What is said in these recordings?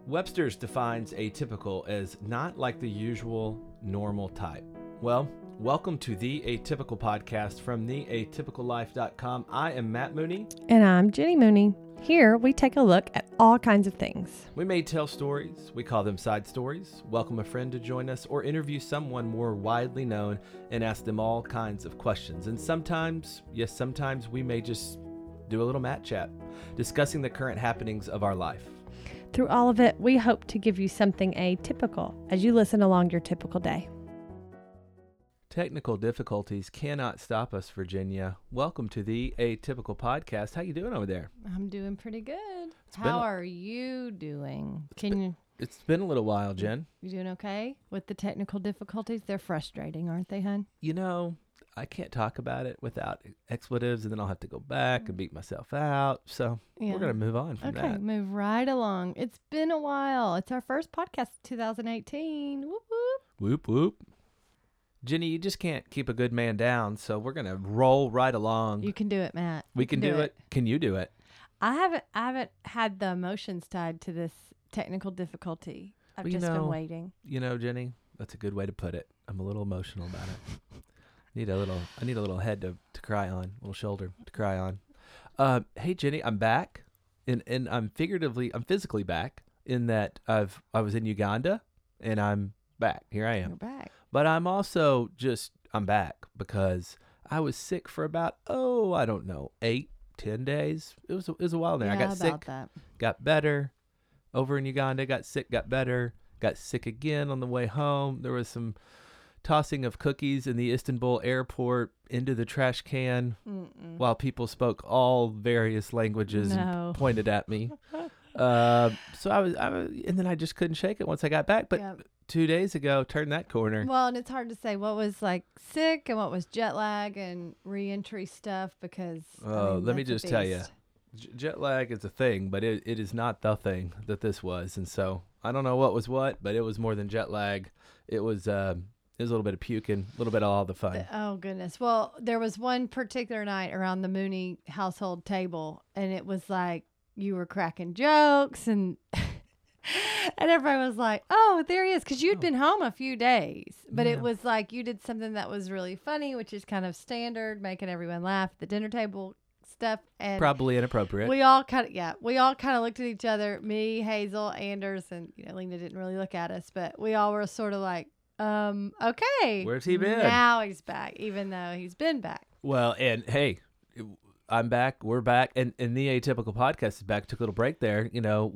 Webster's defines atypical as not like the usual normal type. Well, welcome to the Atypical Podcast from theatypicallife.com. I am Matt Mooney. And I'm Jenny Mooney. Here we take a look at all kinds of things. We may tell stories, we call them side stories, welcome a friend to join us, or interview someone more widely known and ask them all kinds of questions. And sometimes we may just do a little Matt chat, discussing the current happenings of our life. Through all of it, we hope to give you something atypical as you listen along your typical day. Technical difficulties cannot stop us, Virginia. Welcome to the Atypical Podcast. How you doing over there? I'm doing pretty good. How are you doing? It's been a little while, Jen. You doing okay with the technical difficulties? They're frustrating, aren't they, hon? You know, I can't talk about it without expletives, and then I'll have to go back and beat myself out. So we're going to move on from that. Okay, move right along. It's been a while. It's our first podcast of 2018. Whoop, whoop. Whoop, whoop. Jenny, you just can't keep a good man down, so we're going to roll right along. You can do it, Matt. We can do it. Can you do it? I haven't had the emotions tied to this technical difficulty. I've just been waiting. You know, Jenny, that's a good way to put it. I'm a little emotional about it. I need a little head to cry on, a little shoulder to cry on. Hey, Jenny, I'm back, and I'm physically back in that I was in Uganda, and I'm back. Here I am. You're back. But I'm also I'm back because I was sick for about, 8-10 days. It was a while there. Yeah, I got sick, got better. Over in Uganda, got sick, got better, got sick again on the way home. There was some tossing of cookies in the Istanbul airport into the trash can while people spoke all various languages and pointed at me. So I was, and then I just couldn't shake it once I got back. But 2 days ago, turned that corner. Well, and it's hard to say what was like sick and what was jet lag and reentry stuff because. Let me just tell you, jet lag is a thing, but it is not the thing that this was. And so I don't know what was what, but it was more than jet lag. It was a little bit of puking, a little bit of all the fun. Oh, goodness. Well, there was one particular night around the Mooney household table, and it was like you were cracking jokes, and and everybody was like, oh, there he is, because you'd been home a few days. But it was like you did something that was really funny, which is kind of standard, making everyone laugh at the dinner table stuff. And probably inappropriate. We all kind of looked at each other, me, Hazel, Anders, and Lena didn't really look at us, but we all were sort of like, okay. Where's he been? Now he's back, even though he's been back. Well, and hey, I'm back. We're back. And the Atypical Podcast is back. Took a little break there.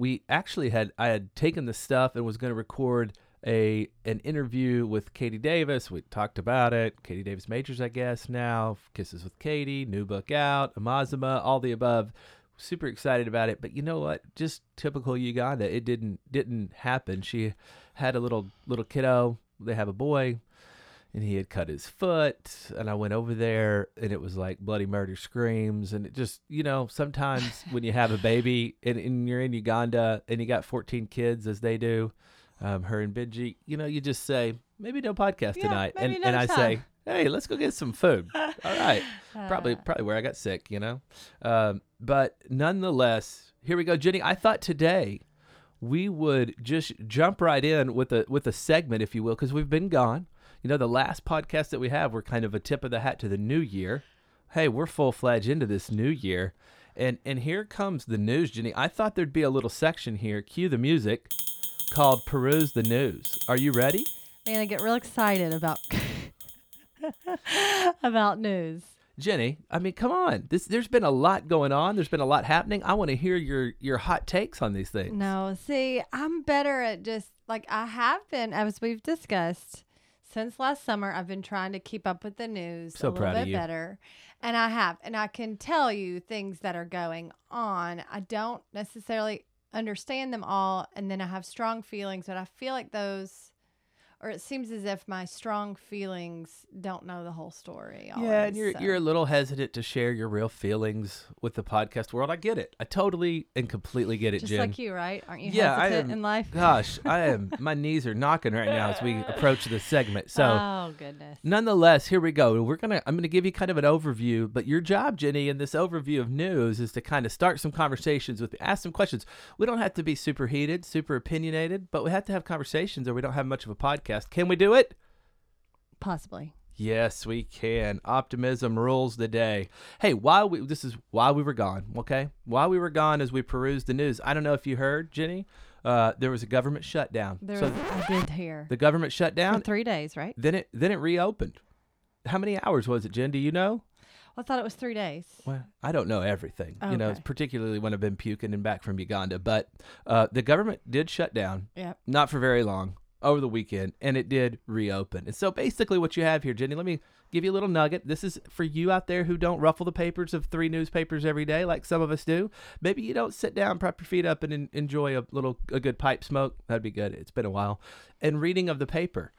I had taken the stuff and was going to record an interview with Katie Davis. We talked about it. Katie Davis Majors, I guess, now. Kisses with Katie, new book out, Amazima, all the above. Super excited about it. But you know what? Just typical Uganda. It didn't happen. She had a little kiddo. They have a boy, and he had cut his foot, and I went over there, and it was like bloody murder screams, and it just, sometimes when you have a baby, and you're in Uganda, and you got 14 kids, as they do, her and Benji, you just say, maybe no podcast tonight, and I say, hey, let's go get some food. All right. Probably where I got sick, but nonetheless, here we go. Jenny, I thought today we would just jump right in with a segment, if you will, because we've been gone. The last podcast that we have, we're kind of a tip of the hat to the new year. Hey, we're full-fledged into this new year. And here comes the news, Jenny. I thought there'd be a little section here, cue the music, called Peruse the News. Are you ready? Man, I get real excited about about news. Jenny, I mean, come on. There's been a lot going on. There's been a lot happening. I want to hear your hot takes on these things. No, see, I'm better at just, like, I have been, as we've discussed, since last summer, I've been trying to keep up with the news a little bit better. And I have. And I can tell you things that are going on. I don't necessarily understand them all. And then I have strong feelings, but I feel like those or it seems as if my strong feelings don't know the whole story. Yeah, and always, you're a little hesitant to share your real feelings with the podcast world. I get it. I totally and completely get it, just Jen. like you, right? Aren't you Yeah, I hesitant am. in life? Gosh, I am. My knees are knocking right now as we approach this segment. So, oh goodness. nonetheless, here we go. I'm gonna give you kind of an overview, but your job, Jenny, in this overview of news is to kind of start some conversations with me, ask some questions. We don't have to be super heated, super opinionated, but we have to have conversations, or we don't have much of a podcast. Can we do it? Possibly. Yes, we can. Optimism rules the day. Hey, this is while we were gone, okay? While we were gone, as we perused the news, I don't know if you heard, Jenny, there was a government shutdown. I did hear. The government shut down. For 3 days, right? Then it reopened. How many hours was it, Jen? Do you know? I thought it was 3 days. Well, I don't know everything, Okay. particularly when I've been puking and back from Uganda. But the government did shut down, Yep. not for very long, over the weekend, and it did reopen. And so basically what you have here, Jenny, let me give you a little nugget. This is for you out there who don't ruffle the papers of 3 newspapers every day like some of us do. Maybe you don't sit down, prop your feet up, and enjoy a good pipe smoke. That'd be good. It's been a while. And reading of the paper.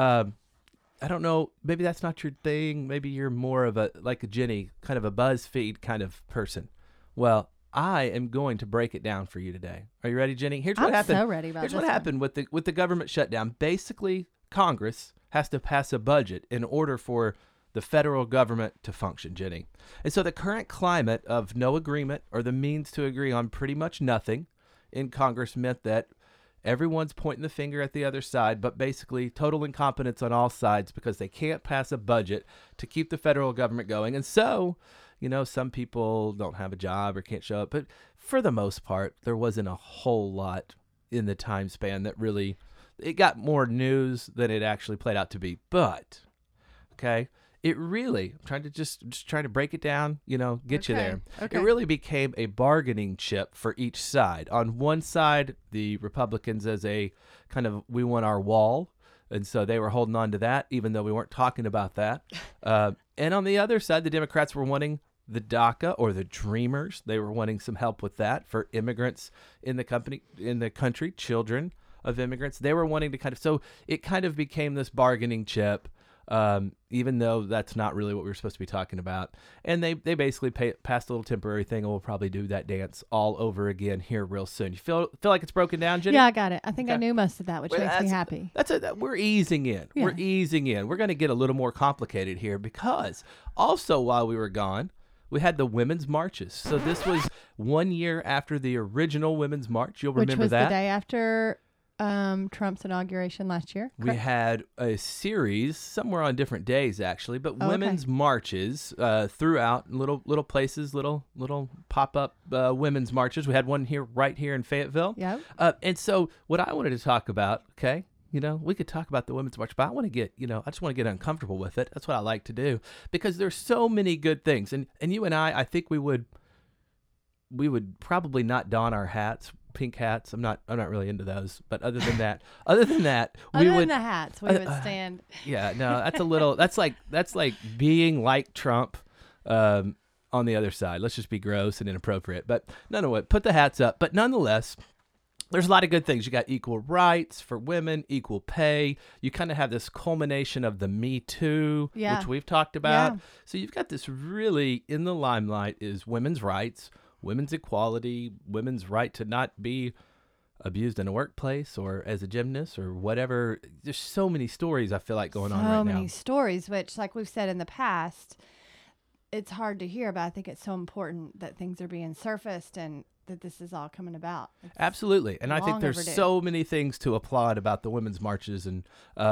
I don't know, maybe that's not your thing. Maybe you're more of like a Jenny, kind of a BuzzFeed kind of person. Well, I am going to break it down for you today. Are you ready, Jenny? Here's what happened. I'm so ready about Here's this what one. happened with the government shutdown. Basically, Congress has to pass a budget in order for the federal government to function, Jenny. And so the current climate of no agreement or the means to agree on pretty much nothing in Congress meant that everyone's pointing the finger at the other side, but basically total incompetence on all sides because they can't pass a budget to keep the federal government going. And so, some people don't have a job or can't show up. But for the most part, there wasn't a whole lot in the time span that really, it got more news than it actually played out to be. But, okay, it really, I'm trying to just trying to break it down, get you there. Okay. It really became a bargaining chip for each side. On one side, the Republicans as a kind of, we want our wall. And so they were holding on to that, even though we weren't talking about that. And on the other side, the Democrats were wanting the DACA or the Dreamers. They were wanting some help with that for immigrants in the country, children of immigrants. They were wanting to so it kind of became this bargaining chip, even though that's not really what we were supposed to be talking about. And they basically passed a little temporary thing, and we'll probably do that dance all over again here real soon. You feel like it's broken down, Jenny? Yeah, I got it. I think I Okay. knew most of that, which makes me happy. We're easing in. Yeah. We're easing in. We're going to get a little more complicated here because also while we were gone, we had the women's marches. So this was 1 year after the original women's march. You'll remember Which was that. the day after Trump's inauguration last year. We correct? had a series somewhere on different days, actually, but Oh, okay. women's marches throughout little places, little pop up women's marches. We had one right here in Fayetteville. Yep. And so what I wanted to talk about, okay, we could talk about the women's march, but I want to get, I just want to get uncomfortable with it. That's what I like to do because there's so many good things. And you and I think we would probably not don our hats, pink hats. I'm not really into those. But other than that, we Other would. than the hats, we would stand. Yeah, no, that's a little. That's like being like Trump. On the other side, let's just be gross and inappropriate. But put the hats up. But nonetheless, there's a lot of good things. You got equal rights for women, equal pay. You kind of have this culmination of the Me Too, Yeah. which we've talked about. Yeah. So you've got this really in the limelight is women's rights, women's equality, women's right to not be abused in a workplace or as a gymnast or whatever. There's so many stories I feel like going on right So many now. stories, which, like we've said in the past, it's hard to hear, but I think it's so important that things are being surfaced and that this is all coming about. It's Absolutely. And I think long there's overdue. so many things to applaud about the women's marches. And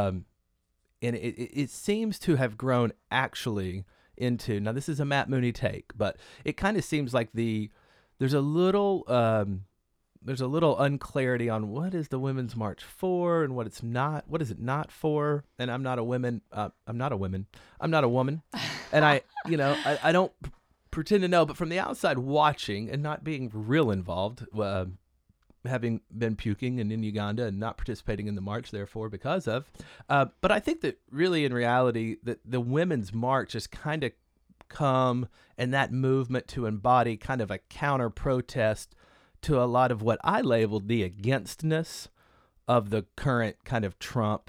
it seems to have grown actually into, now this is a Matt Mooney take, but it kind of seems like there's a little unclarity on what is the women's march for and what it's not. What is it not for? And I'm not a woman. I'm not a woman. And I don't pretend to know, but from the outside watching and not being real involved, having been puking and in Uganda and not participating in the march, therefore, because of. But I think that really in reality that the women's march has kind of come and that movement to embody kind of a counter protest to a lot of what I labeled the againstness of the current kind of Trump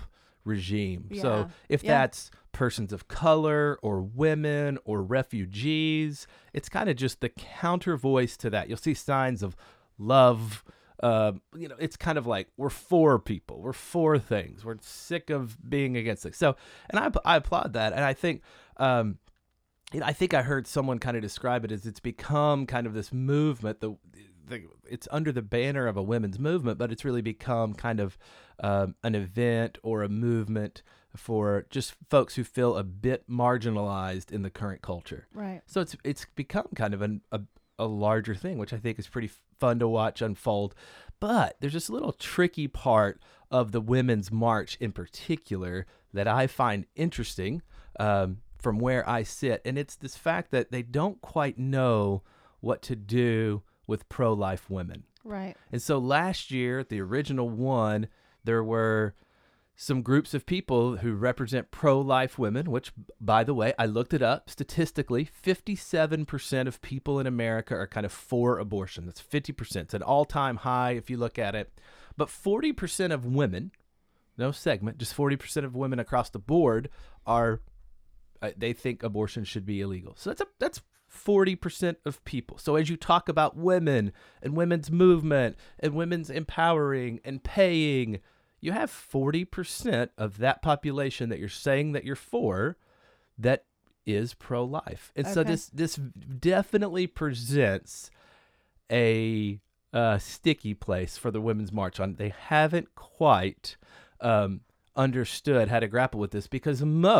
regime. So Yeah. if Yeah. that's persons of color or women or refugees, it's kind of just the counter voice to that. You'll see signs of love. It's kind of like we're for people, we're for things, we're sick of being against things. So, and I applaud that, and I think, I think I heard someone kind of describe it as it's become kind of this movement. It's under the banner of a women's movement, but it's really become kind of an event or a movement for just folks who feel a bit marginalized in the current culture. Right. So it's become kind of a larger thing, which I think is pretty fun to watch unfold. But there's this little tricky part of the Women's March in particular that I find interesting from where I sit. And it's this fact that they don't quite know what to do with pro-life women. Right. And so last year, the original one, there were some groups of people who represent pro-life women, which, by the way, I looked it up. Statistically, 57% of people in America are kind of for abortion. That's 50%. It's an all-time high if you look at it. But 40% of women, no segment, just 40% of women across the board are, they think abortion should be illegal. So that's 40% of people. So as you talk about women and women's movement and women's empowering and paying, you have 40% of that population that you're saying that you're for that is pro-life. And so this definitely presents a sticky place for the Women's March. They haven't quite understood how to grapple with this, because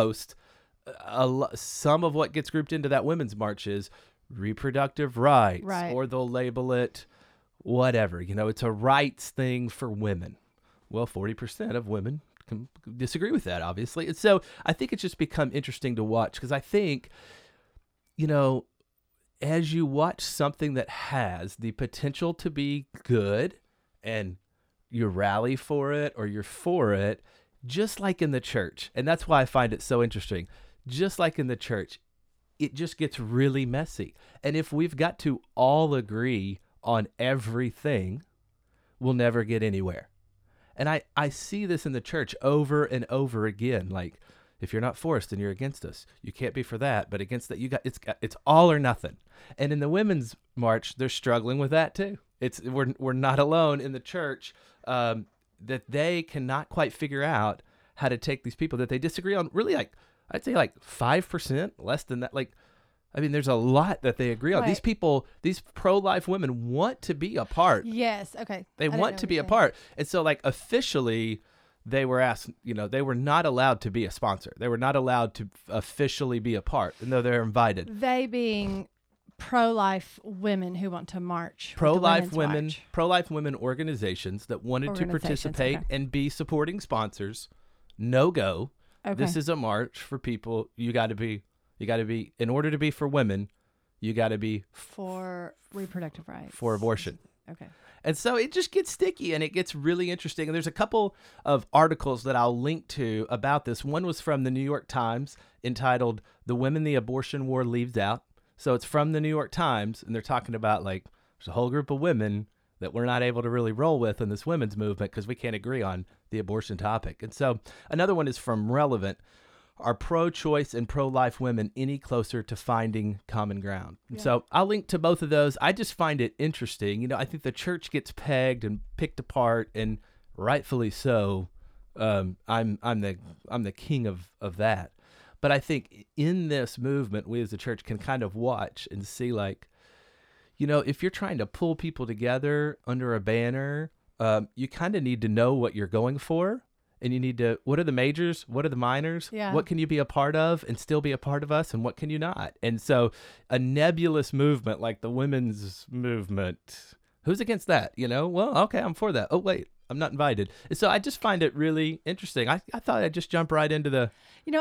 some of what gets grouped into that Women's March is reproductive rights, Right. or they'll label it whatever. It's a rights thing for women. Well, 40% of women can disagree with that, obviously. And so I think it's just become interesting to watch, because I think, as you watch something that has the potential to be good and you rally for it or you're for it, just like in the church, and that's why I find it so interesting, just like in the church, it just gets really messy. And if we've got to all agree on everything, we'll never get anywhere. And I see this in the church over and over again. Like, if you're not for us, then you're against us. You can't be for that, but against that, it's all or nothing. And in the Women's March, they're struggling with that too. We're not alone in the church that they cannot quite figure out how to take these people that they disagree on. Really, I'd say 5%, less than that. There's a lot that they agree on. Right. These people, these pro-life women want to be a part. Yes. Okay. They want to be a part. And so officially they were asked, they were not allowed to be a sponsor. They were not allowed to officially be a part, even though they're invited. They being pro-life women who want to march. with the Pro-life Women's women organizations that wanted to Organizations, participate okay. and be supporting sponsors. No go. March. This is a march for people. You got to be, in order to be for women, you got to be for reproductive rights. for abortion. Okay. And so it just gets sticky and it gets really interesting. And there's a couple of articles that I'll link to about this. One was from the New York Times entitled "The Women the Abortion War Leaves Out." So it's from the New York Times, and they're talking about there's a whole group of women that we're not able to really roll with in this women's movement because we can't agree on the abortion topic. And so another one is from Relevant. Are pro-choice and pro-life women any closer to finding common ground? And so I'll link to both of those. I just find it interesting. I think the church gets pegged and picked apart, and rightfully so. I'm the king of that. But I think in this movement, we as a church can kind of watch and see, if you're trying to pull people together under a banner, you kind of need to know what you're going for. And you need to, what are the majors? What are the minors? Yeah. What can you be a part of and still be a part of us? And what can you not? And so a nebulous movement like the women's movement, who's against that? Well, okay, I'm for that. Oh, wait, I'm not invited. And so I just find it really interesting. I thought I'd just jump right into the...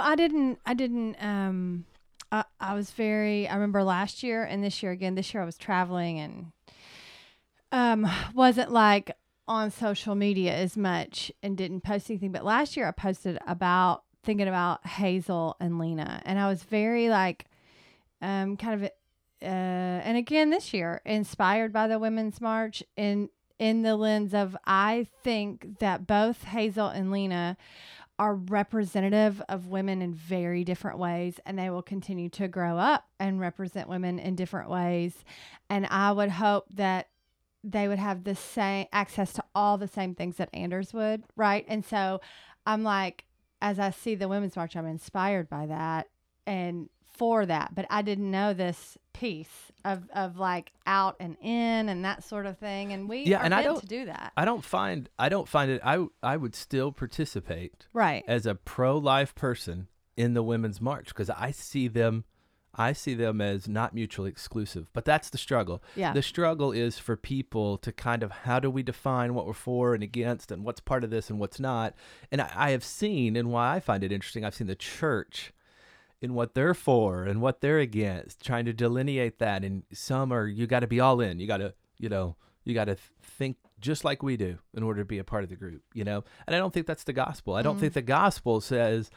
I remember last year and this year again. This year I was traveling and wasn't on social media as much and didn't post anything. But last year I posted thinking about Hazel and Lena. And I was very and again this year, inspired by the Women's March in the lens of, I think that both Hazel and Lena are representative of women in very different ways, and they will continue to grow up and represent women in different ways. And I would hope that they would have the same access to all the same things that Anders would, right? And so I'm like, as I see the Women's March, I'm inspired by that and for that. But I didn't know this piece of like out and in and that sort of thing. And we are meant to do that. I don't find it. I would still participate, right, as a pro-life person in the Women's March, because I see them as not mutually exclusive. But that's the struggle. Yeah. The struggle is for people to kind of, how do we define what we're for and against and what's part of this and what's not? And I have seen, and why I find it interesting, I've seen the church in what they're for and what they're against, trying to delineate that. And some are, you got to be all in. You got to think just like we do in order to be a part of the group, And I don't think that's the gospel. I don't think the gospel says,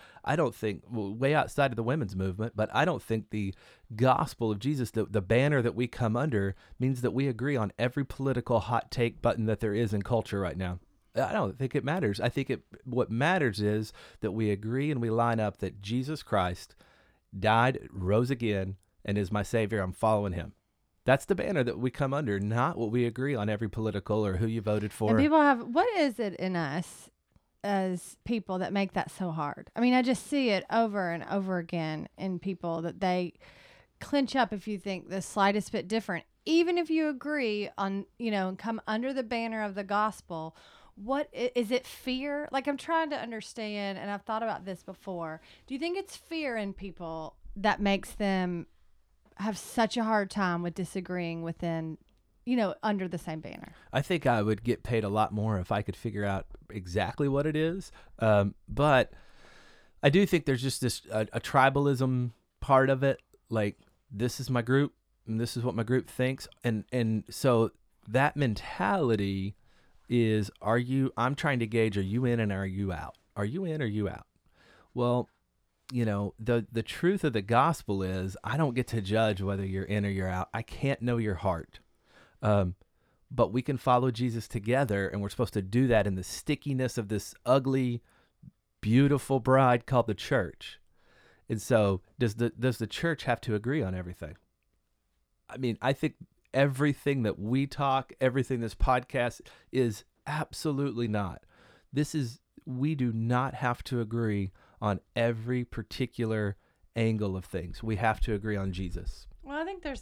way outside of the women's movement, but I don't think the gospel of Jesus, the banner that we come under, means that we agree on every political hot take button that there is in culture right now. I don't think it matters. I think what matters is that we agree and we line up that Jesus Christ died, rose again, and is my Savior. I'm following him. That's the banner that we come under, not what we agree on every political or who you voted for. And people have, what is it in us as people that make that so hard? I mean, I just see it over and over again in people that they clinch up if you think the slightest bit different, even if you agree on, and come under the banner of the gospel. What is it? Fear? Like, I'm trying to understand, and I've thought about this before. Do you think it's fear in people that makes them have such a hard time with disagreeing within, under the same banner? I think I would get paid a lot more if I could figure out exactly what it is. But I do think there's just this a tribalism part of it. Like, this is my group and this is what my group thinks. And so that mentality is, I'm trying to gauge, are you in and are you out? Are you in or are you out? Well, the truth of the gospel is, I don't get to judge whether you're in or you're out. I can't know your heart. But we can follow Jesus together, and we're supposed to do that in the stickiness of this ugly, beautiful bride called the church. And so does the church have to agree on everything? I mean, I think everything that we talk, everything this podcast is, absolutely not. We do not have to agree on every particular angle of things. We have to agree on Jesus. Well, I think there's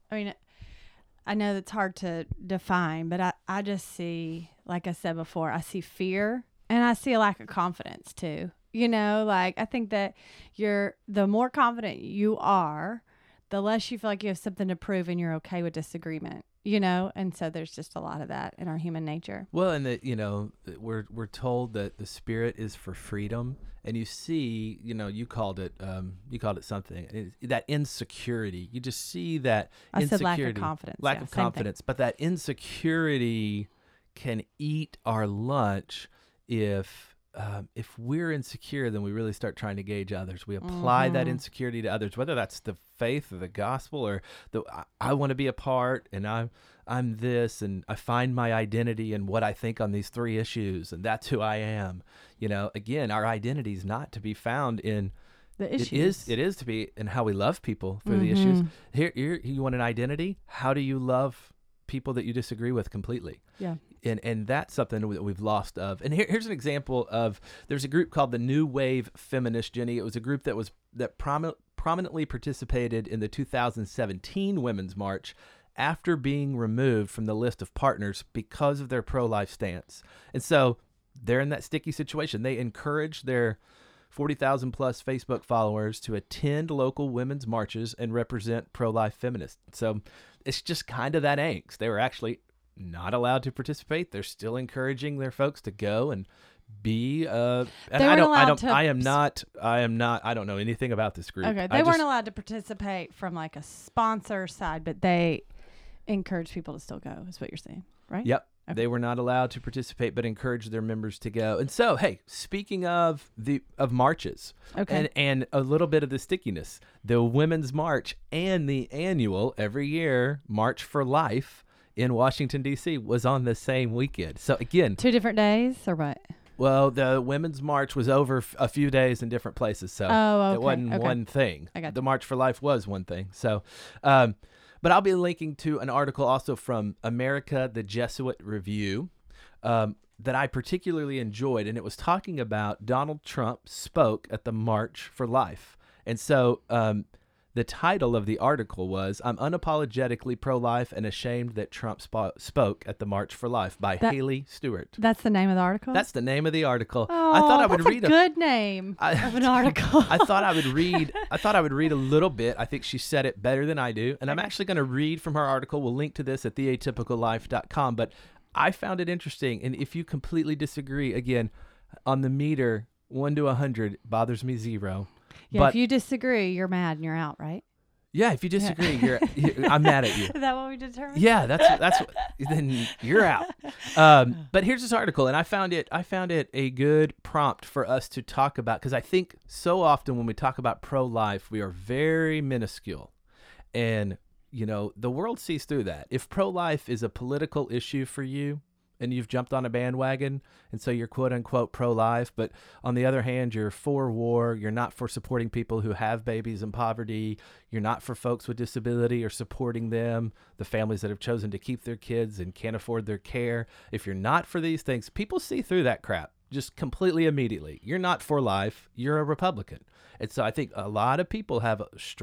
I know that's hard to define, but I just see, like I said before, I see fear and I see a lack of confidence too. I think that the more confident you are, the less you feel like you have something to prove and you're okay with disagreement, and so there's just a lot of that in our human nature. Well, and that, we're told that the Spirit is for freedom, and you see, you called it something, that insecurity. You just see that I said insecurity. Lack of confidence. But that insecurity can eat our lunch if we're insecure, then we really start trying to gauge others. We apply that insecurity to others, whether that's the faith or the gospel or I want to be a part, and I'm this, and I find my identity in what I think on these 3 issues, and that's who I am. Again, our identity is not to be found in the issues. It is to be in how we love people through the issues. Here, you want an identity? How do you love people that you disagree with completely? Yeah. And that's something that we've lost of. And here's an example of, there's a group called the New Wave Feminist, Jenny. It was a group that prominently participated in the 2017 Women's March after being removed from the list of partners because of their pro-life stance. And so they're in that sticky situation. They encourage their 40,000 plus Facebook followers to attend local women's marches and represent pro-life feminists. So it's just kind of that angst. They were actually not allowed to participate. They're still encouraging their folks to go and be and I don't know anything about this group. Okay, they weren't allowed to participate from like a sponsor side, but they encourage people to still go, is what you're saying, right? Yep. Okay. They were not allowed to participate, but encouraged their members to go. And so, hey, speaking of marches, okay, and a little bit of the stickiness, the Women's March and the annual every year March for Life in Washington, D.C. was on the same weekend. So again, 2 different days or what? Well, the Women's March was over a few days in different places, so Oh, it wasn't okay. one thing. I got The March for Life was one thing. So, but I'll be linking to an article also from America, the Jesuit Review, that I particularly enjoyed, and it was talking about Donald Trump spoke at the March for Life. And so the title of the article was, "I'm unapologetically pro-life and ashamed that Trump spoke at the March for Life" by Haley Stewart. That's the name of the article? That's the name of the article. Oh, I thought I would that's read a good name of an article. I thought I would read a little bit. I think she said it better than I do. And I'm actually going to read from her article. We'll link to this at theatypicallife.com. But I found it interesting. And if you completely disagree, again, on the meter, 1 to 100 bothers me 0. Yeah, but if you disagree, you're mad and you're out, right? yeah, if you disagree, I'm mad at you. Is that what we determined? Yeah, that's then you're out. But here's this article, and I found it a good prompt for us to talk about, because I think so often when we talk about pro-life, we are very minuscule, and the world sees through that. If pro-life is a political issue for you, and you've jumped on a bandwagon, and so you're quote unquote pro-life, but on the other hand, you're for war, you're not for supporting people who have babies in poverty, you're not for folks with disability or supporting them, the families that have chosen to keep their kids and can't afford their care. If you're not for these things, people see through that crap just completely immediately. You're not for life, you're a Republican. And so I think a lot of people have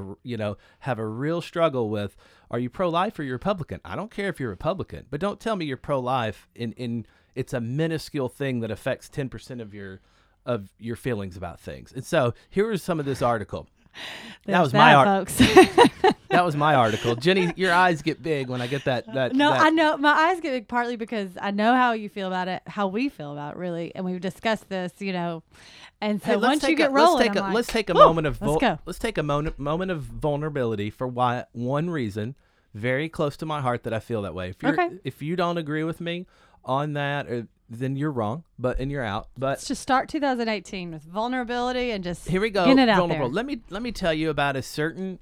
a real struggle with, are you pro-life or you're Republican? I don't care if you're Republican, but don't tell me you're pro-life in it's a minuscule thing that affects 10% of your feelings about things. And so here is some of this article. That was my folks. That was my article. Jenny, your eyes get big when I get that. No, I know my eyes get big partly because I know how you feel about it, how we feel about it, really, and we've discussed this, And so once you get rolling, let's take a moment of moment of vulnerability for one reason, very close to my heart, that I feel that way. If you don't agree with me on that, then you're wrong. And you're out. But let's just start 2018 with vulnerability and just here we go. Get it out vulnerable. there. Let me tell you about a certain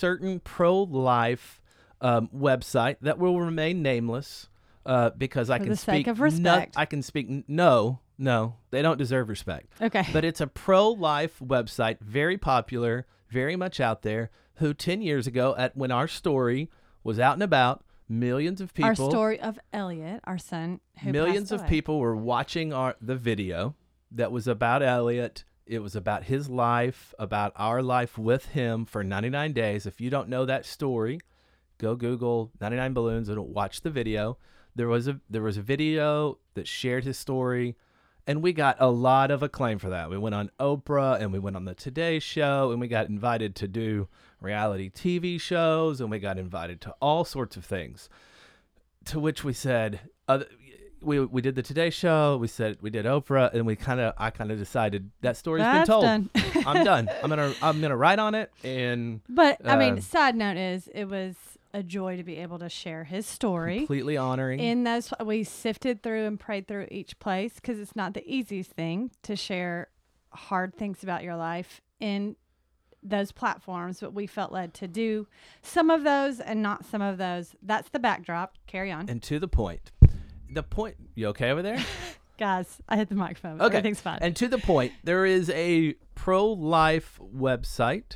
pro-life website that will remain nameless because I can speak. For the sake of respect. I can speak. No, they don't deserve respect. Okay. But it's a pro-life website, very popular, very much out there, who 10 years ago, when our story was out and about, millions of people. Our story of Elliot, our son, who millions passed of away. people were watching the video that was about Elliot. It was about his life, about our life with him for 99 days. If you don't know that story, go Google 99 Balloons and watch the video. There was a video that shared his story, and we got a lot of acclaim for that. We went on Oprah, and we went on the Today Show, and we got invited to do reality TV shows, and we got invited to all sorts of things. To which we said, we did the Today Show, we did Oprah, and I kind of decided that story's been told. Done. I'm done. I'm gonna write on it. But side note is, it was a joy to be able to share his story. Completely honoring. In those, we sifted through and prayed through each place, because it's not the easiest thing to share hard things about your life in those platforms, but we felt led to do some of those and not some of those. That's the backdrop. Carry on. And to the point. You okay over there? Guys, I hit the microphone. Okay. Everything's fine. And to the point, there is a pro-life website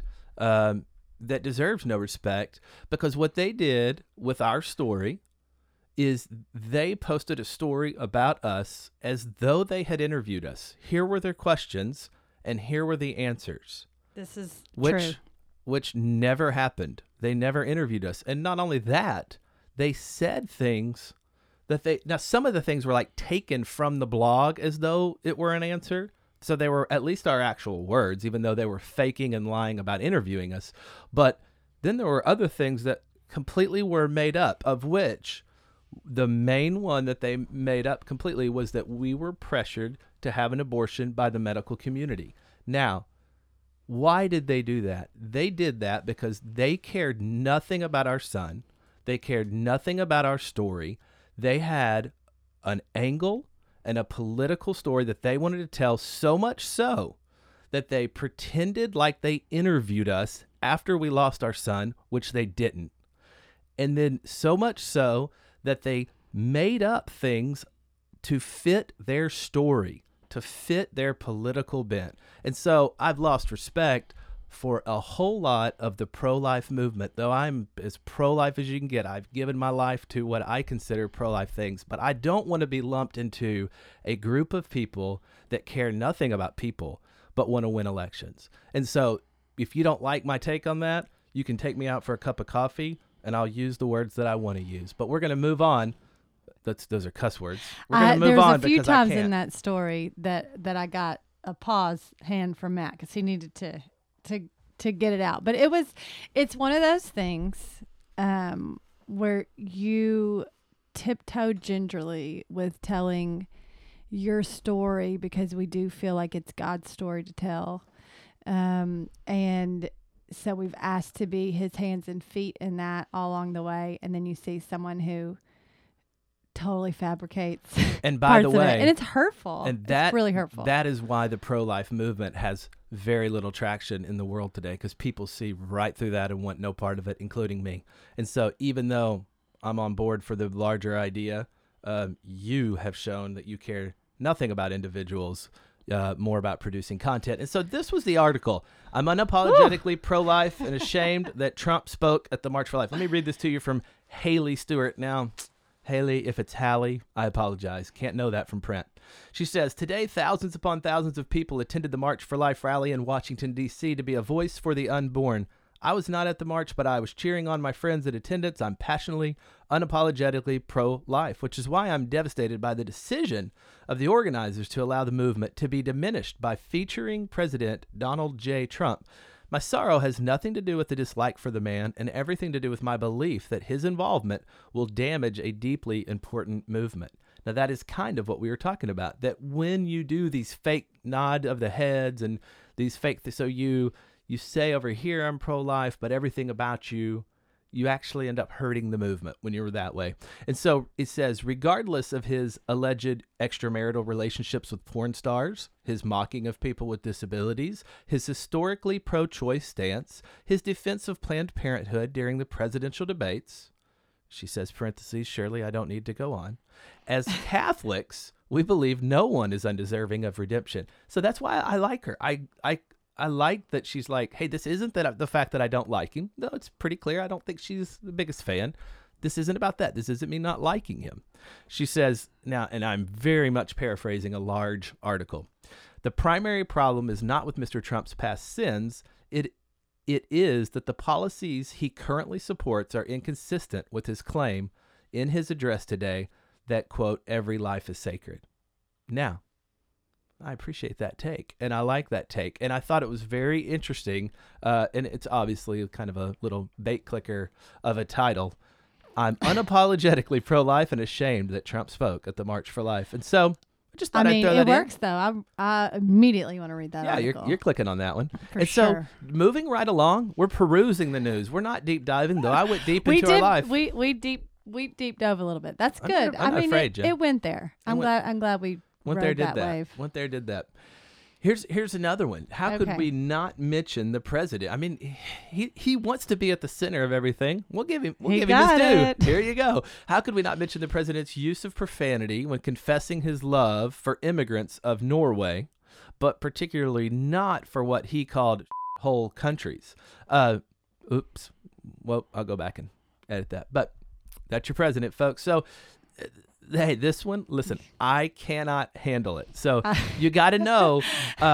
that deserves no respect, because what they did with our story is they posted a story about us as though they had interviewed us. Here were their questions, and here were the answers. This is true. Which never happened. They never interviewed us. And not only that, they said things now some of the things were like taken from the blog as though it were an answer. So they were at least our actual words, even though they were faking and lying about interviewing us. But then there were other things that completely were made up, of which the main one that they made up completely was that we were pressured to have an abortion by the medical community. Now, why did they do that? They did that because they cared nothing about our son. They cared nothing about our story. They had an angle and a political story that they wanted to tell, so much so that they pretended like they interviewed us after we lost our son, which they didn't. And then so much so that they made up things to fit their story, to fit their political bent. And so I've lost respect for a whole lot of the pro-life movement, though I'm as pro-life as you can get. I've given my life to what I consider pro-life things, but I don't want to be lumped into a group of people that care nothing about people but want to win elections. And so if you don't like my take on that, you can take me out for a cup of coffee and I'll use the words that I want to use. But we're going to move on. Those are cuss words. We're going to move on because I can't. There's a few times in that story that I got a pause hand from Matt because he needed to get it out. But it's one of those things where you tiptoe gingerly with telling your story because we do feel like it's God's story to tell. And so we've asked to be his hands and feet in that all along the way. And then you see someone who totally fabricates and by the way, and it's hurtful. And it's really hurtful. That is why the pro-life movement has very little traction in the world today, because people see right through that and want no part of it, including me. And so even though I'm on board for the larger idea, you have shown that you care nothing about individuals, more about producing content. And so this was the article. I'm unapologetically pro-life and ashamed that Trump spoke at the March for Life. Let me read this to you from Haley Stewart. Now, Haley, if it's Hallie, I apologize. Can't know that from print. She says, today, thousands upon thousands of people attended the March for Life rally in Washington, D.C. to be a voice for the unborn. I was not at the march, but I was cheering on my friends in attendance. I'm passionately, unapologetically pro-life, which is why I'm devastated by the decision of the organizers to allow the movement to be diminished by featuring President Donald J. Trump. My sorrow has nothing to do with the dislike for the man and everything to do with my belief that his involvement will damage a deeply important movement. Now, that is kind of what we were talking about, that when you do these fake nod of the heads and these fake, so you say over here, I'm pro-life, but everything about you actually end up hurting the movement when you're that way. And so it says, regardless of his alleged extramarital relationships with porn stars, his mocking of people with disabilities, his historically pro-choice stance, his defense of Planned Parenthood during the presidential debates, she says, parentheses, surely I don't need to go on. As Catholics, we believe no one is undeserving of redemption. So that's why I like her. I like that she's like, hey, this isn't the fact that I don't like him. No, it's pretty clear. I don't think she's the biggest fan. This isn't about that. This isn't me not liking him. She says, now, and I'm very much paraphrasing a large article, the primary problem is not with Mr. Trump's past sins. It is that the policies he currently supports are inconsistent with his claim in his address today that, quote, every life is sacred. Now, I appreciate that take, and I like that take, and I thought it was very interesting, and it's obviously kind of a little bait clicker of a title. I'm unapologetically pro-life and ashamed that Trump spoke at the March for Life. And so I just thought I'd throw that in. It works, though. I immediately want to read that article. Yeah, you're clicking on that one. For sure. So moving right along, we're perusing the news. We're not deep diving, though. I went deep into our life. We deep dove a little bit. That's good. I'm not afraid, Jen. It went there. I'm glad we went rode there, did that that. wave. Went there, did that. Here's another one. How could we not mention the president? I mean, he wants to be at the center of everything. We'll give him his due. Here you go. How could we not mention the president's use of profanity when confessing his love for immigrants of Norway, but particularly not for what he called whole countries? Oops. Well, I'll go back and edit that. But that's your president, folks. So hey, this one, listen, I cannot handle it. So you got to know,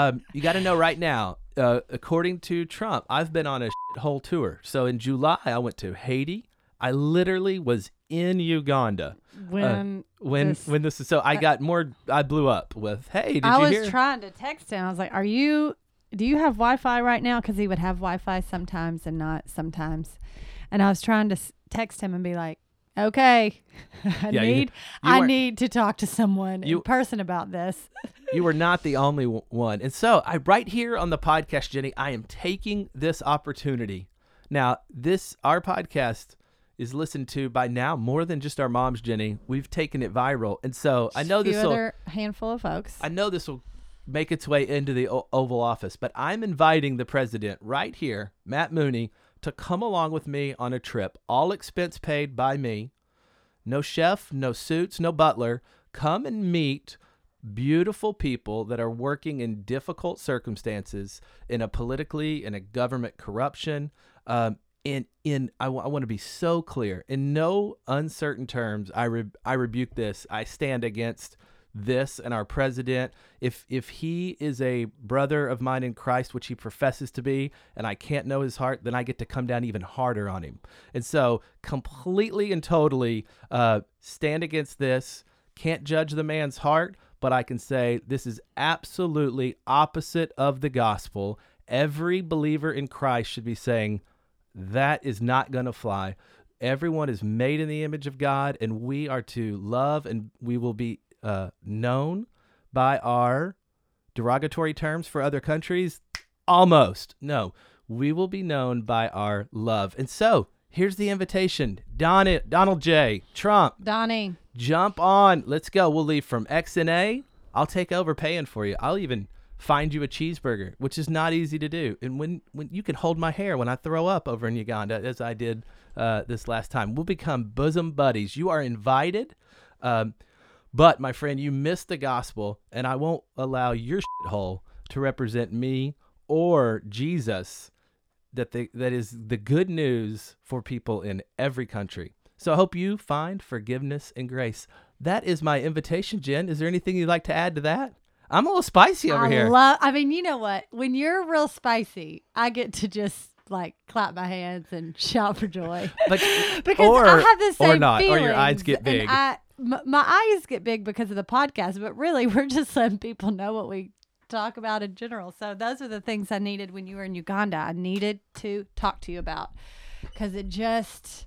right now, according to Trump, I've been on a whole tour. So in July, I went to Haiti. I literally was in Uganda when this is. So I got more. I blew up with, hey, did you hear? I was trying to text him. I was like, do you have Wi-Fi right now? Because he would have Wi-Fi sometimes and not sometimes. And I was trying to text him and be like, okay, I need to talk to someone in person about this. You were not the only one. And so right here on the podcast, Jenny, I am taking this opportunity. Now, our podcast is listened to by now more than just our moms, Jenny. We've taken it viral. And so I know this will handful of folks. I know this will make its way into the Oval Office, but I'm inviting the president right here, Matt Mooney, to come along with me on a trip, all expense paid by me. No chef, no suits, no butler. Come and meet beautiful people that are working in difficult circumstances in a politically, in a government corruption. I want to be so clear. In no uncertain terms, I rebuke this. I stand against this and our president. If he is a brother of mine in Christ, which he professes to be, and I can't know his heart, then I get to come down even harder on him. And so completely and totally stand against this. Can't judge the man's heart, but I can say this is absolutely opposite of the gospel. Every believer in Christ should be saying, that is not going to fly. Everyone is made in the image of God, and we are to love, and we will be known by our derogatory terms for other countries. Almost. No, we will be known by our love. And so here's the invitation. Donald J. Trump. Donnie. Jump on. Let's go. We'll leave from X and A. I'll take over paying for you. I'll even find you a cheeseburger, which is not easy to do. And when you can hold my hair when I throw up over in Uganda, as I did this last time, we'll become bosom buddies. You are invited. But my friend, you missed the gospel, and I won't allow your shithole to represent me or Jesus. That is the good news for people in every country. So I hope you find forgiveness and grace. That is my invitation, Jen. Is there anything you'd like to add to that? I'm a little spicy over here. I mean, you know what? When you're real spicy, I get to just like clap my hands and shout for joy. Like, because I have the same or not, feelings, or your eyes get big. My eyes get big because of the podcast, but really we're just letting people know what we talk about in general. So those are the things I needed when you were in Uganda. I needed to talk to you about because it just,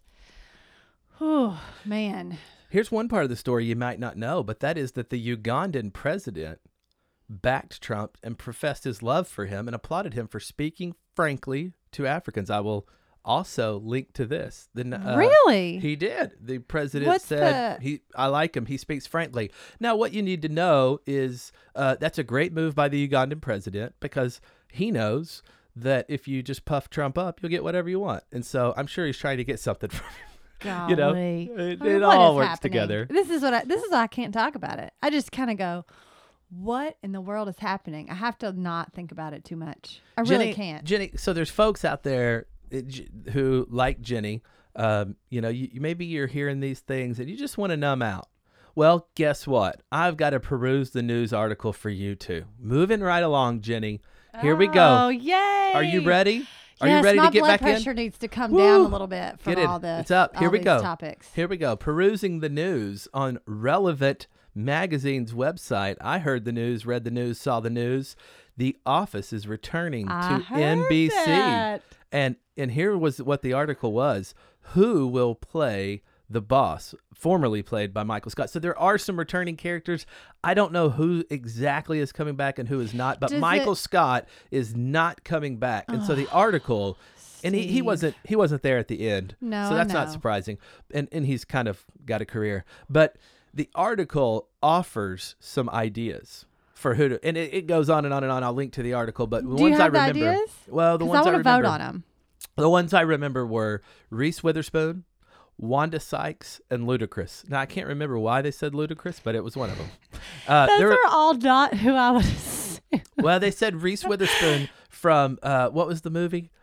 oh man. Here's one part of the story you might not know, but that is that the Ugandan president backed Trump and professed his love for him and applauded him for speaking frankly to Africans. I will also link to this. Really? He did. The president said, I like him. He speaks frankly. Now, what you need to know is that's a great move by the Ugandan president because he knows that if you just puff Trump up, you'll get whatever you want. And so I'm sure he's trying to get something from him. Golly. You know, it all works together. This is why I can't talk about it. I just kind of go, what in the world is happening? I have to not think about it too much. I really can't. Jenny, so there's folks out there who like Jenny. Maybe you're hearing these things and you just want to numb out. Well, guess what? I've got a peruse the news article for you too. Moving right along, Jenny. Here we go. Oh, yay. Are you ready? Are yes, you ready to get back in? my blood pressure needs to come down a little bit from all this. It's up. Here we go. Topics. Here we go. Perusing the news on Relevant Magazine's website. I heard the news, read the news, saw the news. The Office is returning to NBC. That. And here was what the article was. Who will play the boss, formerly played by Michael Scott? So there are some returning characters. I don't know who exactly is coming back and who is not, but Michael Scott is not coming back. And so the article, and he wasn't there at the end. No, so that's not surprising. And he's kind of got a career. But the article offers some ideas for who to, and it goes on and on and on. I'll link to the article, but the ones I remember. Ideas? Well, the ones I want to vote on them. The ones I remember were Reese Witherspoon, Wanda Sykes, and Ludacris. Now, I can't remember why they said Ludacris, but it was one of them. Those are all not who I would assume. Well, they said Reese Witherspoon from, what was the movie?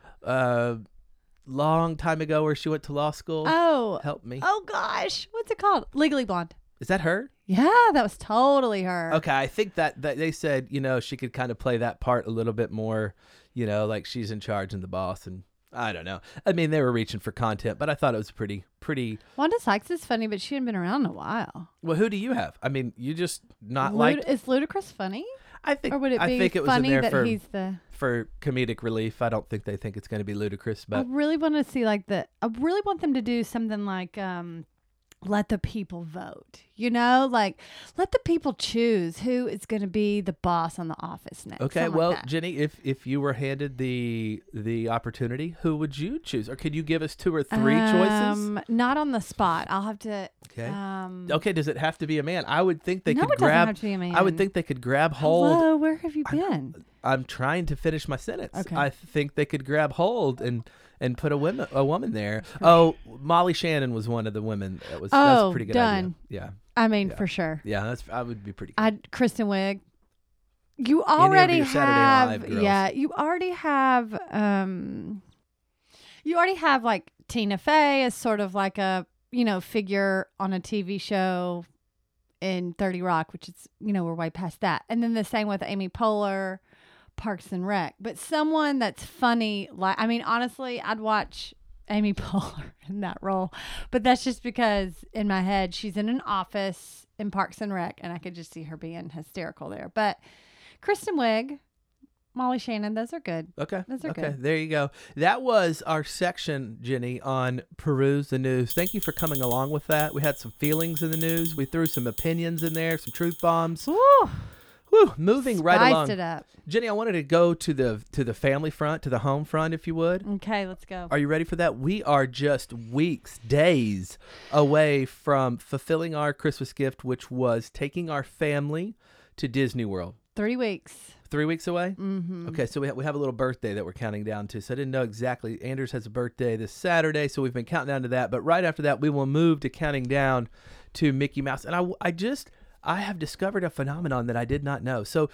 Long time ago where she went to law school. Oh. Help me. Oh, gosh. What's it called? Legally Blonde. Is that her? Yeah, that was totally her. Okay, I think that they said, she could kind of play that part a little bit more, like she's in charge and the boss, and I don't know. I mean, they were reaching for content, but I thought it was pretty. Wanda Sykes is funny, but she hadn't been around in a while. Well, who do you have? I mean, you just not like. Is Ludacris funny? I think. Or would it be I think it was funny in there that for comedic relief? I don't think they think it's going to be Ludacris, but I really want to see I really want them to do something like let the people vote. Let the people choose who is going to be the boss on The Office next. Okay, well, Jenny, if you were handed the opportunity, who would you choose? Or could you give us 2 or 3 choices? Not on the spot. I'll have to. Okay. Okay. Does it have to be a man? I would think they could it grab. Doesn't have to be a man. I would think they could grab hold. Hello, where have you been? I'm trying to finish my sentence. Okay. I think they could grab hold and put a woman there. Oh, Molly Shannon was one of the women. That was a pretty good idea. Yeah. I mean, Yeah. for sure. Yeah, I would be pretty cool. Kristen Wiig. You Any of already your Saturday have, Night Live girls. yeah. You already have like Tina Fey as sort of like a figure on a TV show in 30 Rock, which is we're way past that. And then the same with Amy Poehler, Parks and Rec. But someone that's funny, honestly, I'd watch Amy Poehler in that role, but that's just because in my head she's in an office in Parks and Rec, and I could just see her being hysterical there. But Kristen Wiig, Molly Shannon, those are good. Okay. Those are okay. good. There you go. That was our section, Jenny, on Peruse the News. Thank you for coming along with that. We had some feelings in the news. We threw some opinions in there, some truth bombs. Woo! Whew, moving right along. Spiced it up. Jenny, I wanted to go to the family front, to the home front, if you would. Okay, let's go. Are you ready for that? We are just weeks, days away from fulfilling our Christmas gift, which was taking our family to Disney World. 3 weeks. 3 weeks away? Mm-hmm. Okay, so we have a little birthday that we're counting down to. So I didn't know exactly. Anders has a birthday this Saturday, so we've been counting down to that. But right after that, we will move to counting down to Mickey Mouse. And I have discovered a phenomenon that I did not know. So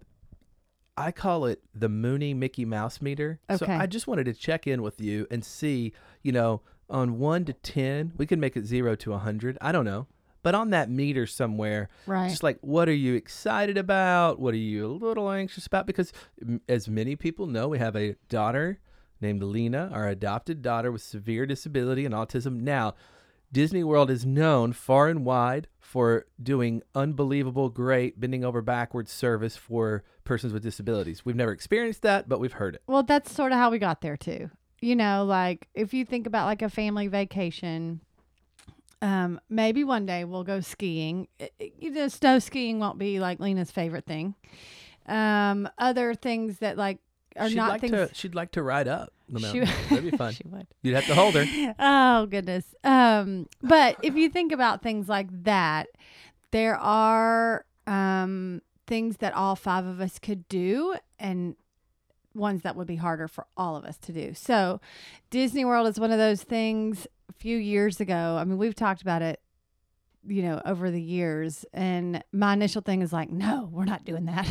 I call it the Mooney Mickey Mouse meter. So Okay. I just wanted to check in with you and see, on 1 to 10, we can make it 0 to 100. I don't know. But on that meter somewhere, Right. just like, what are you excited about? What are you a little anxious about? Because as many people know, we have a daughter named Lena, our adopted daughter with severe disability and autism. Now, Disney World is known far and wide for doing unbelievable, great, bending over backwards service for persons with disabilities. We've never experienced that, but we've heard it. Well, that's sort of how we got there too. Like if you think about like a family vacation, maybe one day we'll go skiing. Snow skiing won't be like Lena's favorite thing. Other things that like are she'd not like things. she'd like to ride up the She- mountain. That'd be fun. She would. You'd have to hold her. Oh goodness. But if you think about things like that, there are things that all 5 of us could do, and ones that would be harder for all of us to do. So Disney World is one of those things. A few years ago, I mean, we've talked about it, over the years, and my initial thing is like, no, we're not doing that.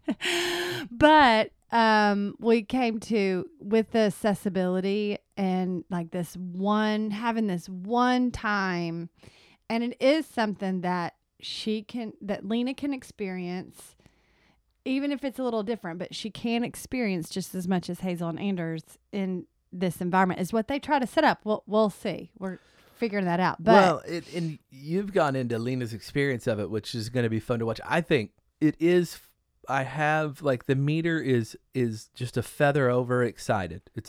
But we came to, with the accessibility and like having this one time, and it is something that that Lena can experience, even if it's a little different, but she can experience just as much as Hazel and Anders in this environment, is what they try to set up. We'll see. We're figuring that out. But and you've gone into Lena's experience of it, which is going to be fun to watch. I think it is. I have like the meter is just a feather over excited. It's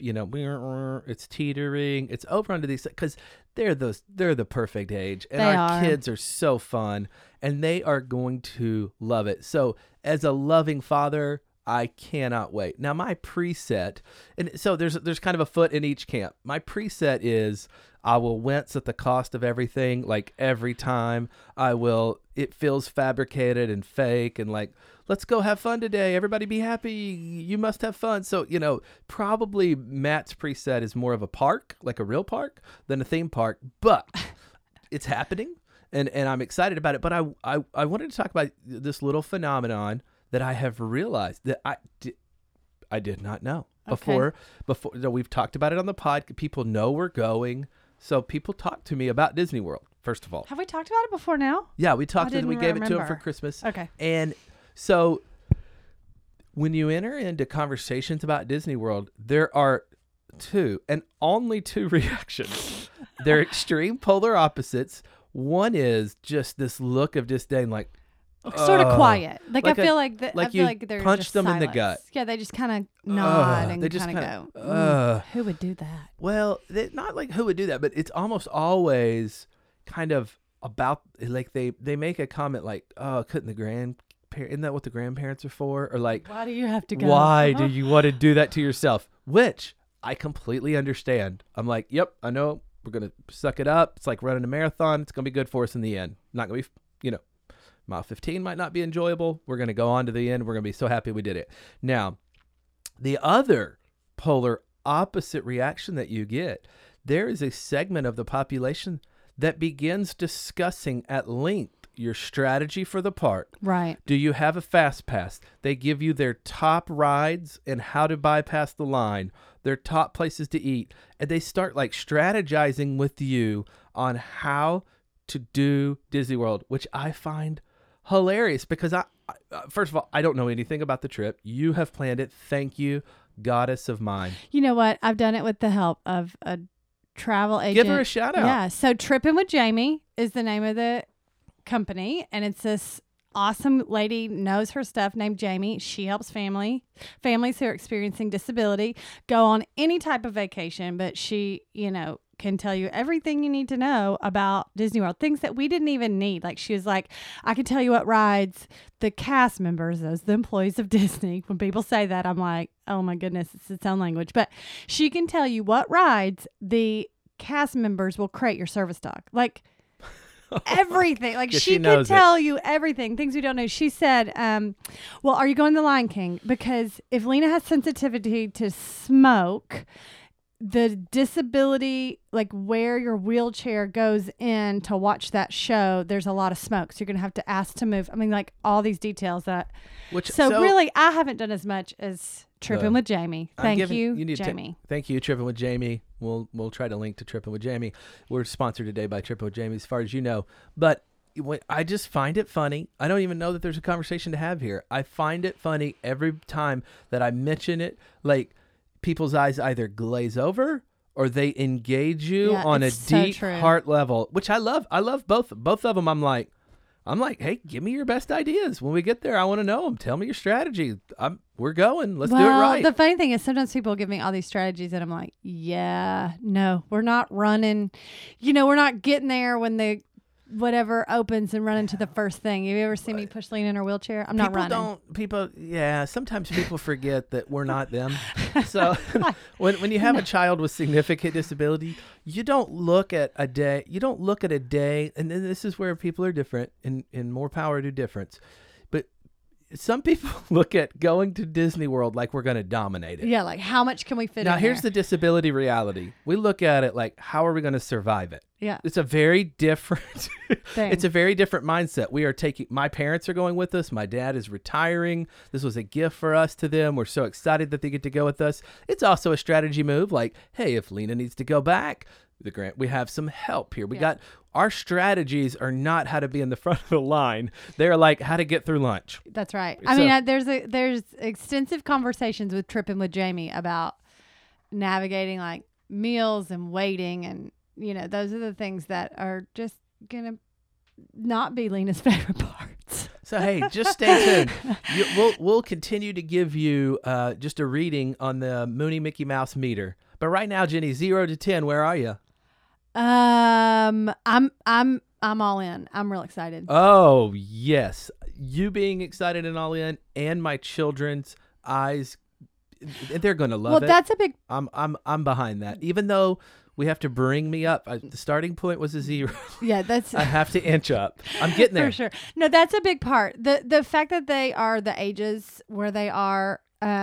it's teetering. It's over under these because they're the perfect age, and They our are. kids are so fun, and they are going to love it. So as a loving father, I cannot wait. Now my preset, and so there's kind of a foot in each camp. My preset is I will wince at the cost of everything, like every time. It feels fabricated and fake, and like, let's go have fun today. Everybody be happy. You must have fun. So, probably Matt's preset is more of a park, like a real park, than a theme park, but it's happening, and I'm excited about it. But I wanted to talk about this little phenomenon that I have realized that I did not know before. We've talked about it on the pod. People know we're going. So people talk to me about Disney World, first of all. have we talked about it before now? Yeah, we talked to them. We didn't gave it to them for remember. Christmas. Okay. And so when you enter into conversations about Disney World, there are 2 and only 2 reactions. They're extreme polar opposites. One is just this look of disdain, like, Sort of quiet. Like I like a- feel like like I you feel like they're punched just them in the silence. gut. Yeah, they just kind of nod and they just kind of kinda, go. Who would do that? Well, not like who would do that, but it's almost always kind of about like they make a comment like, "Oh, couldn't the isn't that what the grandparents are for?" Or like, Why do you have to go? "Why do you want to do that to yourself?" Which I completely understand. I'm like, "Yep, I know. We're gonna suck it up. It's like running a marathon. It's gonna be good for us in the end. Not gonna be, mile 15 might not be enjoyable. We're gonna go on to the end. We're gonna be so happy we did it." Now, the other polar opposite reaction that you get, there is a segment of the population that begins discussing at length your strategy for the park. Right. Do you have a fast pass? They give you their top rides and how to bypass the line, their top places to eat, and they start like strategizing with you on how to do Disney World, which I find hilarious because first of all, I don't know anything about the trip. You have planned it. Thank you, goddess of mine. You know what? I've done it with the help of a travel agent. Give her a shout out. Yeah. So Trippin' with Jamie is the name of the company, and it's this awesome lady, knows her stuff, named Jamie. She helps families who are experiencing disability go on any type of vacation, but she, can tell you everything you need to know about Disney World, things that we didn't even need. Like she was like, I can tell you what rides the cast members, those the employees of Disney. When people say that, I'm like, oh my goodness, it's its own language. But she can tell you what rides the cast members will crate your service dog. Like everything. Like she can tell you everything, things we don't know. She said, well, are you going to the Lion King? Because if Lena has sensitivity to smoke, the disability, like where your wheelchair goes in to watch that show, there's a lot of smoke. So you're going to have to ask to move. I mean, like all these details that. So really, I haven't done as much as Trippin' with Jamie. Thank you, Jamie. Thank you, Trippin' with Jamie. We'll try to link to Trippin' with Jamie. We're sponsored today by Trippin' with Jamie, as far as you know. But I just find it funny. I don't even know that there's a conversation to have here. I find it funny every time that I mention it. Like, people's eyes either glaze over or they engage you on a deep heart level, which I love. I love both of them. I'm like, hey, give me your best ideas. When we get there, I want to know them. Tell me your strategy. We're going. Let's do it right. The funny thing is sometimes people give me all these strategies and I'm like, yeah, no, we're not running. We're not getting there when the whatever opens and running to the first thing. Have you ever seen me push Lena in her wheelchair? I'm not running. Sometimes people forget that we're not them. So when you have a child with significant disability, you don't look at a day, and then this is where people are different, and more power to difference. But some people look at going to Disney World like we're going to dominate it. Yeah, like how much can we fit in Now, here's the disability reality. We look at it like, how are we going to survive it? Yeah. It's a very different It's a very different mindset. My parents are going with us. My dad is retiring. This was a gift for us to them. We're so excited that they get to go with us. It's also a strategy move. Like, hey, if Lena needs to go back, we have some help here. Our strategies are not how to be in the front of the line. They're like how to get through lunch. That's right. I mean, there's extensive conversations with Trippin' with Jamie about navigating like meals and waiting, and those are the things that are just gonna not be Lena's favorite parts. So hey, just stay tuned. We'll continue to give you just a reading on the Mooney Mickey Mouse meter. But right now, Jenny, 0 to 10, where are you? I'm all in. I'm real excited. Oh yes, you being excited and all in, and my children's eyes, they're gonna love it. Well, that's a big. I'm behind that, even though we have to bring me up. The starting point was a 0. Yeah, that's. I have to inch up. I'm getting there for sure. No, that's a big part. The fact that they are the ages where they are.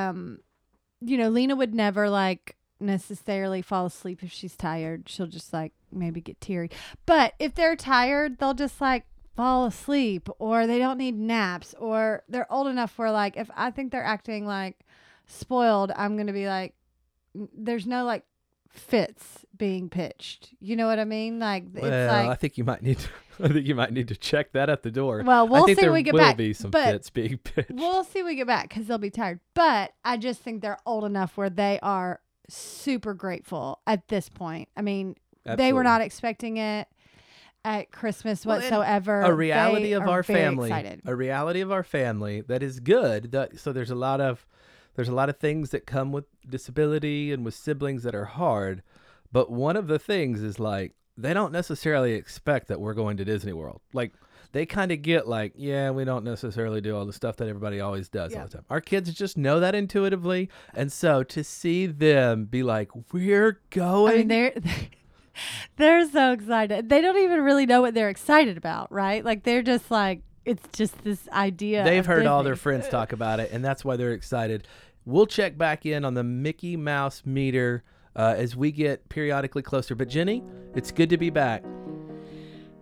Lena would never like necessarily fall asleep if she's tired. She'll just like maybe get teary. But if they're tired, they'll just like fall asleep, or they don't need naps, or they're old enough where like if I think they're acting like spoiled, I'm going to be like, there's no like fits being pitched. You know what I mean? Like it's like I think you might need to check that at the door. Well, we'll see when we get back. There will be some fits being pitched. We'll see when we get back because they'll be tired. But I just think they're old enough where they are super grateful at this point. I mean, Absolutely. They were not expecting it at Christmas whatsoever. A reality of our family. Excited. A reality of our family that is good. So there's a lot of things that come with disability and with siblings that are hard. But one of the things is like they don't necessarily expect that we're going to Disney World. Like they kind of get like, yeah, we don't necessarily do all the stuff that everybody always does all the time. Our kids just know that intuitively. And so to see them be like, we're going. I mean, they're so excited. They don't even really know what they're excited about, right? Like they're just like, it's just this idea. They've heard Disney. all their friends talk about it, and that's why they're excited. We'll check back in on the Mickey Mouse meter as we get periodically closer. But Jenny, it's good to be back.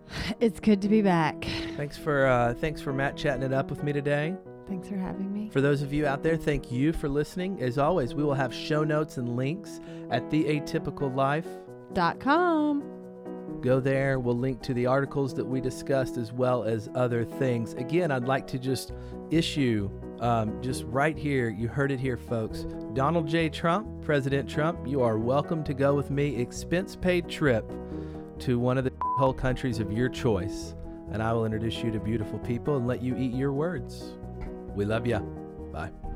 It's good to be back. Thanks for Matt chatting it up with me today. Thanks for having me. For those of you out there, thank you for listening. As always, we will have show notes and links at theatypicallife.com. Go there. We'll link to the articles that we discussed as well as other things. Again, I'd like to just issue, just right here, you heard it here, folks. Donald J. Trump, President Trump, you are welcome to go with me, expense-paid trip to one of the whole countries of your choice. And I will introduce you to beautiful people and let you eat your words. We love ya. Bye.